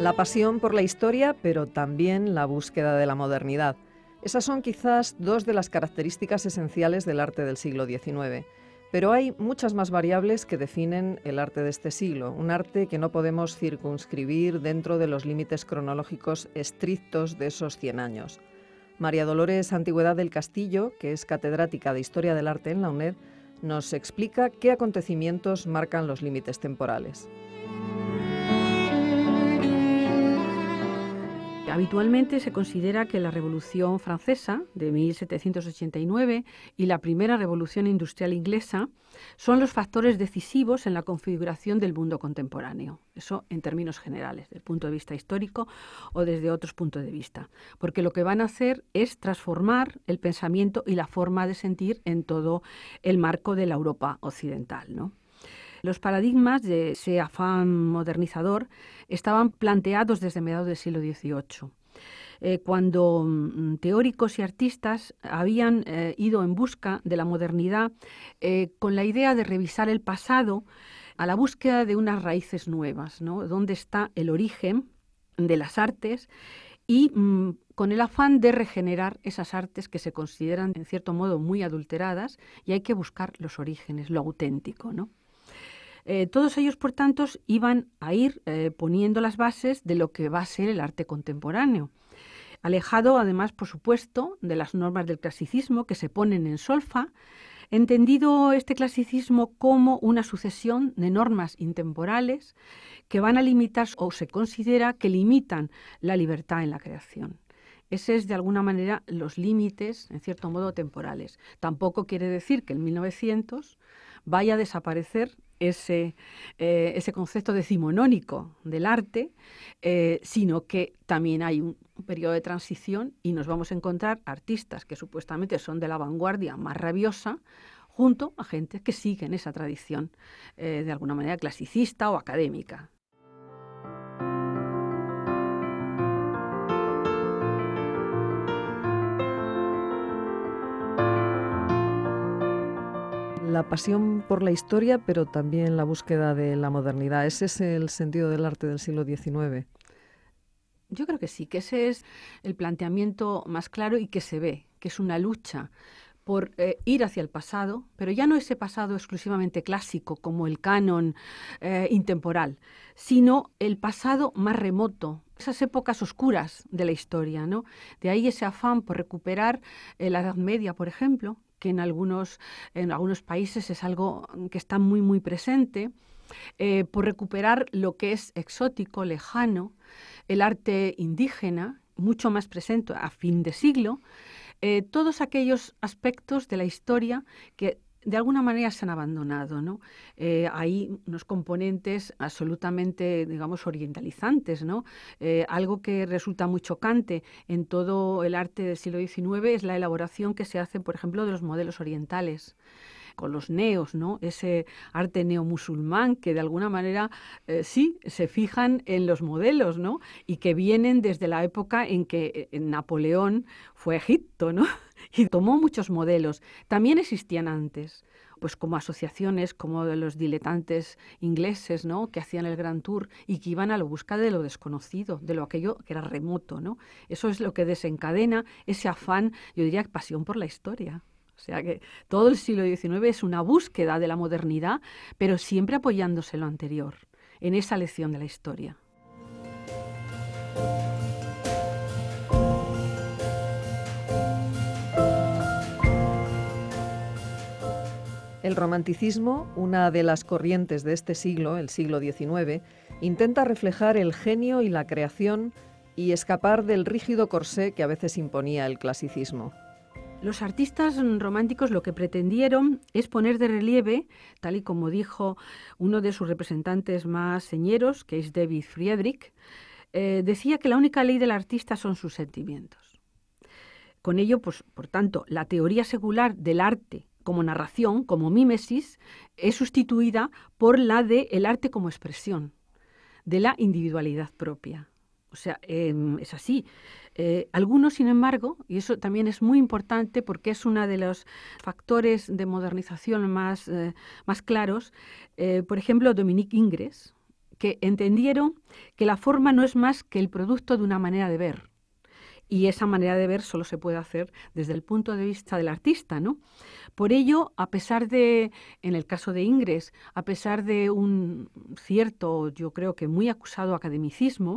La pasión por la historia, pero también la búsqueda de la modernidad. Esas son quizás dos de las características esenciales del arte del siglo XIX. Pero hay muchas más variables que definen el arte de este siglo, un arte que no podemos circunscribir dentro de los límites cronológicos estrictos de esos 100 años. María Dolores Antigüedad del Castillo, que es catedrática de Historia del Arte en la UNED, nos explica qué acontecimientos marcan los límites temporales. Habitualmente se considera que la Revolución Francesa de 1789 y la primera Revolución Industrial Inglesa son los factores decisivos en la configuración del mundo contemporáneo. Eso en términos generales, desde el punto de vista histórico o desde otros puntos de vista. Porque lo que van a hacer es transformar el pensamiento y la forma de sentir en todo el marco de la Europa occidental, ¿no? Los paradigmas de ese afán modernizador estaban planteados desde mediados del siglo XVIII, cuando teóricos y artistas habían ido en busca de la modernidad con la idea de revisar el pasado a la búsqueda de unas raíces nuevas, ¿no? ¿Dónde está el origen de las artes? Y con el afán de regenerar esas artes que se consideran, en cierto modo, muy adulteradas, y hay que buscar los orígenes, lo auténtico, ¿no? Todos ellos, por tanto, iban a ir poniendo las bases de lo que va a ser el arte contemporáneo, alejado, además, por supuesto, de las normas del clasicismo que se ponen en solfa, entendido este clasicismo como una sucesión de normas intemporales que van a limitar o se considera que limitan la libertad en la creación. Ese es, de alguna manera, los límites, en cierto modo, temporales. Tampoco quiere decir que en 1900 vaya a desaparecer ese concepto decimonónico del arte, sino que también hay un periodo de transición y nos vamos a encontrar artistas que supuestamente son de la vanguardia más rabiosa, junto a gente que siguen esa tradición de alguna manera clasicista o académica. La pasión por la historia, pero también la búsqueda de la modernidad. ¿Ese es el sentido del arte del siglo XIX? Yo creo que sí, que ese es el planteamiento más claro y que se ve, que es una lucha por ir hacia el pasado, pero ya no ese pasado exclusivamente clásico como el canon intemporal, sino el pasado más remoto, esas épocas oscuras de la historia, ¿no? De ahí ese afán por recuperar la Edad Media, por ejemplo, que en algunos países es algo que está muy, muy presente, por recuperar lo que es exótico, lejano, el arte indígena, mucho más presente a fin de siglo, todos aquellos aspectos de la historia que de alguna manera se han abandonado, ¿no? Hay unos componentes absolutamente, digamos, orientalizantes, ¿no? Algo que resulta muy chocante en todo el arte del siglo XIX es la elaboración que se hace, por ejemplo, de los modelos orientales, con los neos, ¿no? Ese arte neomusulmán que de alguna manera sí se fijan en los modelos, ¿no? Y que vienen desde la época en que Napoleón fue a Egipto, ¿no? Y tomó muchos modelos. También existían antes, pues como asociaciones como de los diletantes ingleses, ¿no? Que hacían el Grand Tour y que iban a la búsqueda de lo desconocido, de lo aquello que era remoto, ¿no? Eso es lo que desencadena ese afán, yo diría, pasión por la historia. O sea que todo el siglo XIX es una búsqueda de la modernidad, pero siempre apoyándose en lo anterior, en esa lección de la historia. El romanticismo, una de las corrientes de este siglo, el siglo XIX, intenta reflejar el genio y la creación y escapar del rígido corsé que a veces imponía el clasicismo. Los artistas románticos lo que pretendieron es poner de relieve, tal y como dijo uno de sus representantes más señeros, que es David Friedrich, decía que la única ley del artista son sus sentimientos. Con ello, pues, por tanto, la teoría secular del arte como narración, como mímesis, es sustituida por la del arte como expresión, de la individualidad propia. O sea, es así. Algunos, sin embargo, y eso también es muy importante porque es uno de los factores de modernización más claros, por ejemplo, Dominique Ingres, que entendieron que la forma no es más que el producto de una manera de ver. Y esa manera de ver solo se puede hacer desde el punto de vista del artista, ¿no? Por ello, a pesar de, en el caso de Ingres, a pesar de un cierto, yo creo que muy acusado academicismo,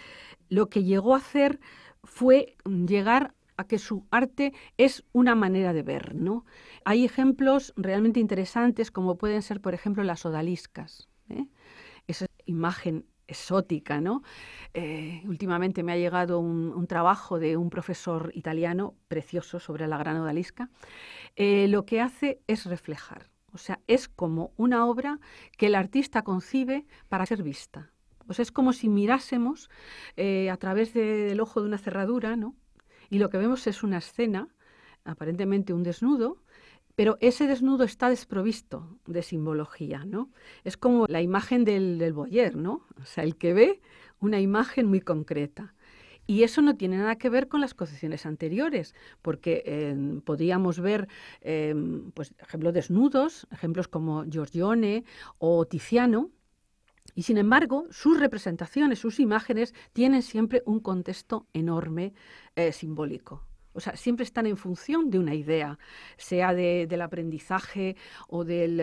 lo que llegó a hacer fue llegar a que su arte es una manera de ver, ¿no? Hay ejemplos realmente interesantes, como pueden ser, por ejemplo, las odaliscas, ¿eh? Esa imagen exótica, ¿no? Últimamente me ha llegado un trabajo de un profesor italiano precioso sobre la gran odalisca. Lo que hace es reflejar, o sea, es como una obra que el artista concibe para ser vista. O sea, es como si mirásemos a través del ojo de una cerradura, ¿no? Y lo que vemos es una escena, aparentemente un desnudo, pero ese desnudo está desprovisto de simbología, ¿no? Es como la imagen del voyeur, ¿no? O sea, el que ve una imagen muy concreta. Y eso no tiene nada que ver con las concepciones anteriores, porque podríamos ver, pues, ejemplos desnudos, ejemplos como Giorgione o Tiziano, y sin embargo, sus representaciones, sus imágenes, tienen siempre un contexto enorme simbólico. O sea, siempre están en función de una idea, sea del aprendizaje o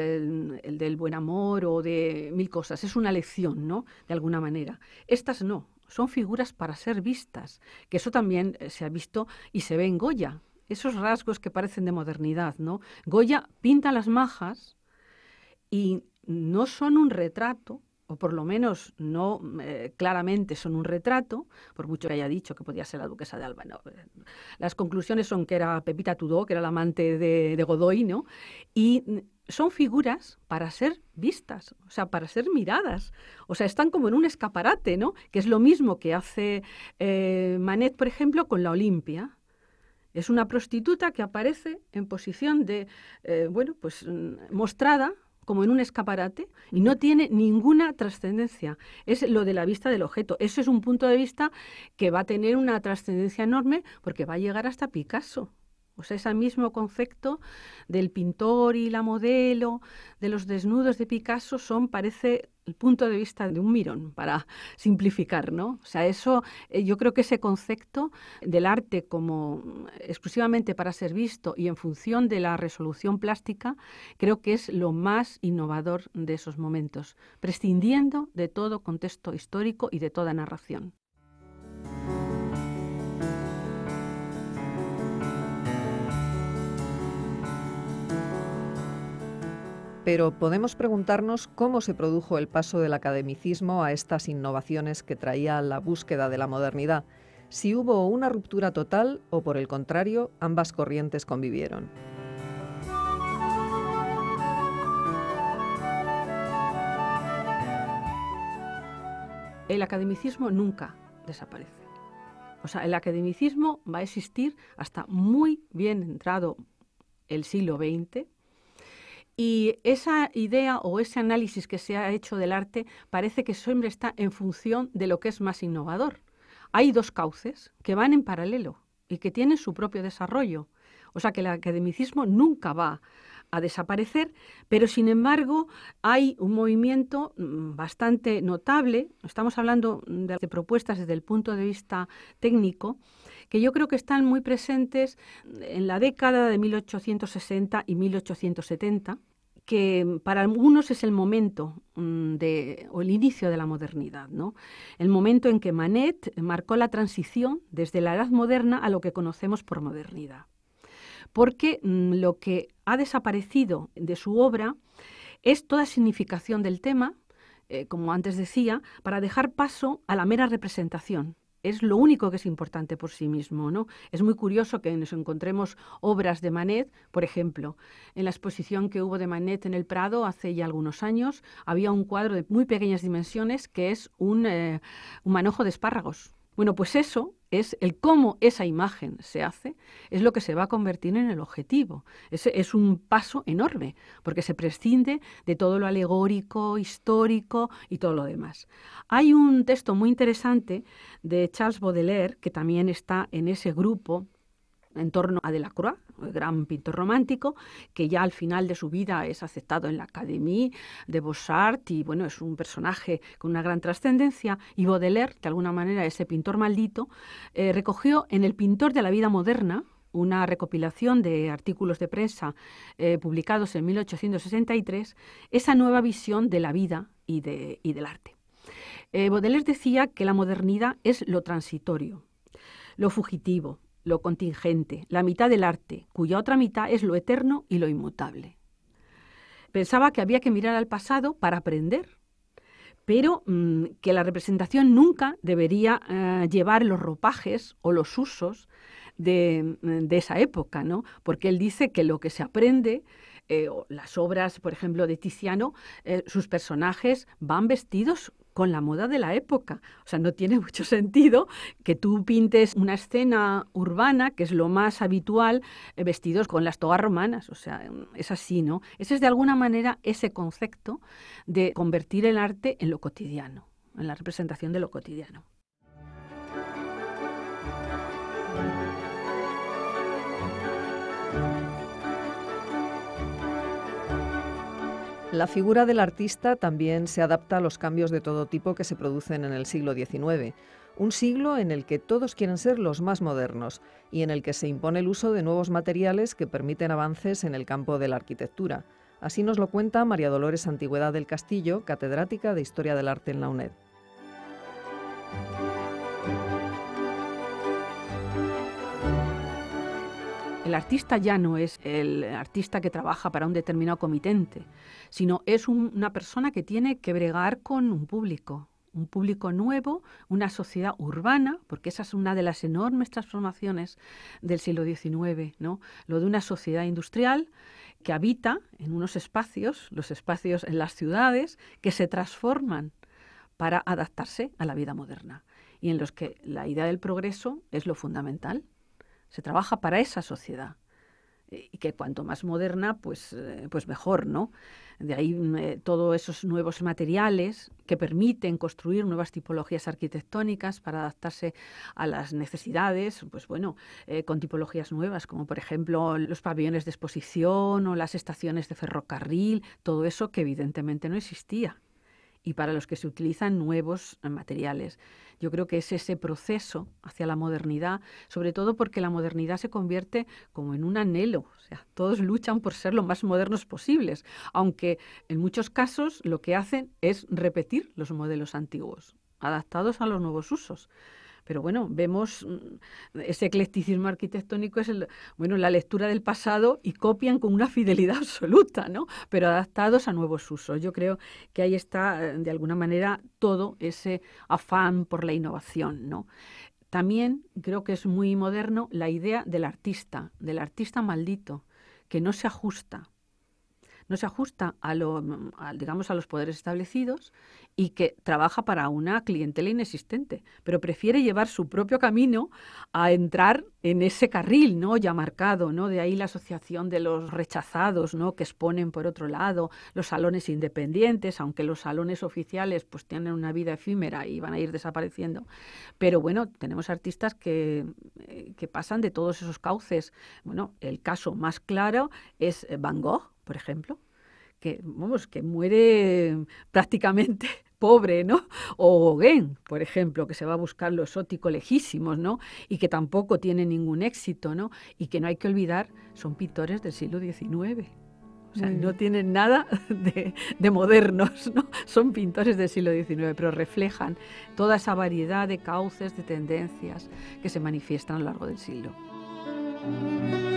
del buen amor o de mil cosas. Es una lección, ¿no? De alguna manera. Estas no, son figuras para ser vistas, que eso también se ha visto y se ve en Goya. Esos rasgos que parecen de modernidad, ¿no? Goya pinta las majas y no son un retrato, o por lo menos no claramente son un retrato, por mucho que haya dicho que podía ser la duquesa de Alba. No. Las conclusiones son que era Pepita Tudó, que era la amante de Godoy, ¿no? Y son figuras para ser vistas, o sea, para ser miradas. O sea, están como en un escaparate, ¿no? Que es lo mismo que hace Manet, por ejemplo, con la Olimpia. Es una prostituta que aparece en posición de, mostrada como en un escaparate y no tiene ninguna trascendencia. Es lo de la vista del objeto. Ese es un punto de vista que va a tener una trascendencia enorme porque va a llegar hasta Picasso. O sea, ese mismo concepto del pintor y la modelo, de los desnudos de Picasso, parece el punto de vista de un mirón, para simplificar, ¿no? O sea, eso, yo creo que ese concepto del arte como exclusivamente para ser visto y en función de la resolución plástica, creo que es lo más innovador de esos momentos, prescindiendo de todo contexto histórico y de toda narración. Pero podemos preguntarnos cómo se produjo el paso del academicismo a estas innovaciones que traía la búsqueda de la modernidad, si hubo una ruptura total o, por el contrario, ambas corrientes convivieron. El academicismo nunca desaparece. O sea, el academicismo va a existir hasta muy bien entrado el siglo XX. Y esa idea o ese análisis que se ha hecho del arte parece que siempre está en función de lo que es más innovador. Hay dos cauces que van en paralelo y que tienen su propio desarrollo. O sea que el academicismo nunca va a desaparecer, pero sin embargo hay un movimiento bastante notable. Estamos hablando de propuestas desde el punto de vista técnico, que yo creo que están muy presentes en la década de 1860 y 1870, que para algunos es el momento o el inicio de la modernidad, ¿no? El momento en que Manet marcó la transición desde la Edad Moderna a lo que conocemos por modernidad. Porque lo que ha desaparecido de su obra es toda significación del tema, como antes decía, para dejar paso a la mera representación. Es lo único que es importante por sí mismo, ¿no? Es muy curioso que nos encontremos obras de Manet, por ejemplo, en la exposición que hubo de Manet en el Prado hace ya algunos años, había un cuadro de muy pequeñas dimensiones que es un manojo de espárragos. Bueno, pues eso es el cómo esa imagen se hace, es lo que se va a convertir en el objetivo. Es un paso enorme, porque se prescinde de todo lo alegórico, histórico y todo lo demás. Hay un texto muy interesante de Charles Baudelaire, que también está en ese grupo en torno a Delacroix, el gran pintor romántico, que ya al final de su vida es aceptado en la Académie de Beaux-Arts y bueno, es un personaje con una gran trascendencia. Y Baudelaire, de alguna manera, ese pintor maldito, recogió en El pintor de la vida moderna, una recopilación de artículos de prensa publicados en 1863, esa nueva visión de la vida y del arte. Baudelaire decía que la modernidad es lo transitorio, lo fugitivo, lo contingente, la mitad del arte, cuya otra mitad es lo eterno y lo inmutable. Pensaba que había que mirar al pasado para aprender, pero que la representación nunca debería llevar los ropajes o los usos de esa época, ¿no? Porque él dice que lo que se aprende, las obras, por ejemplo, de Tiziano, sus personajes van vestidos con la moda de la época. O sea, no tiene mucho sentido que tú pintes una escena urbana, que es lo más habitual, vestidos con las togas romanas. O sea, es así, ¿no? Ese es de alguna manera ese concepto de convertir el arte en lo cotidiano, en la representación de lo cotidiano. La figura del artista también se adapta a los cambios de todo tipo que se producen en el siglo XIX, un siglo en el que todos quieren ser los más modernos y en el que se impone el uso de nuevos materiales que permiten avances en el campo de la arquitectura. Así nos lo cuenta María Dolores Antigüedad del Castillo, catedrática de Historia del Arte en la UNED. El artista ya no es el artista que trabaja para un determinado comitente, sino es una persona que tiene que bregar con un público nuevo, una sociedad urbana, porque esa es una de las enormes transformaciones del siglo XIX, ¿no? Lo de una sociedad industrial que habita en unos espacios, los espacios en las ciudades, que se transforman para adaptarse a la vida moderna y en los que la idea del progreso es lo fundamental. Se trabaja para esa sociedad y que cuanto más moderna, pues mejor, ¿no? De ahí todos esos nuevos materiales que permiten construir nuevas tipologías arquitectónicas para adaptarse a las necesidades, pues bueno, con tipologías nuevas, como por ejemplo los pabellones de exposición o las estaciones de ferrocarril, todo eso que evidentemente no existía. Y para los que se utilizan nuevos materiales. Yo creo que es ese proceso hacia la modernidad, sobre todo porque la modernidad se convierte como en un anhelo. O sea, todos luchan por ser lo más modernos posibles, aunque en muchos casos lo que hacen es repetir los modelos antiguos, adaptados a los nuevos usos. Pero bueno, vemos ese eclecticismo arquitectónico, es la lectura del pasado y copian con una fidelidad absoluta, ¿no? Pero adaptados a nuevos usos. Yo creo que ahí está, de alguna manera, todo ese afán por la innovación, ¿no? También creo que es muy moderno la idea del artista maldito, que no se ajusta a los poderes establecidos y que trabaja para una clientela inexistente, pero prefiere llevar su propio camino a entrar en ese carril, ¿no? Ya marcado, ¿no? De ahí la asociación de los rechazados, ¿no? Que exponen por otro lado los salones independientes, aunque los salones oficiales pues tienen una vida efímera y van a ir desapareciendo. Pero bueno, tenemos artistas que pasan de todos esos cauces. Bueno, el caso más claro es Van Gogh, por ejemplo, que muere prácticamente pobre, ¿no? O Gauguin, por ejemplo, que se va a buscar lo exótico lejísimos, ¿no? Y que tampoco tiene ningún éxito, ¿no? Y que no hay que olvidar, son pintores del siglo XIX. O sea, no tienen nada de modernos, ¿no? Son pintores del siglo XIX, pero reflejan toda esa variedad de cauces, de tendencias que se manifiestan a lo largo del siglo.